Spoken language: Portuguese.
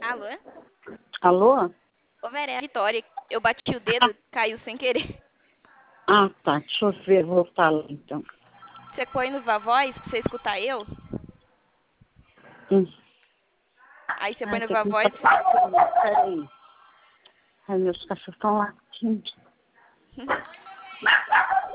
Alô? Alô? Ô, Vera, é a Vitória. Eu bati o dedo, caiu sem querer. Ah, tá. Deixa eu ver, vou falar então. Você põe no Vavoz pra você escutar eu? Aí você põe no Tem que Vavoz. Peraí. Ai, meus cachorros estão latindo.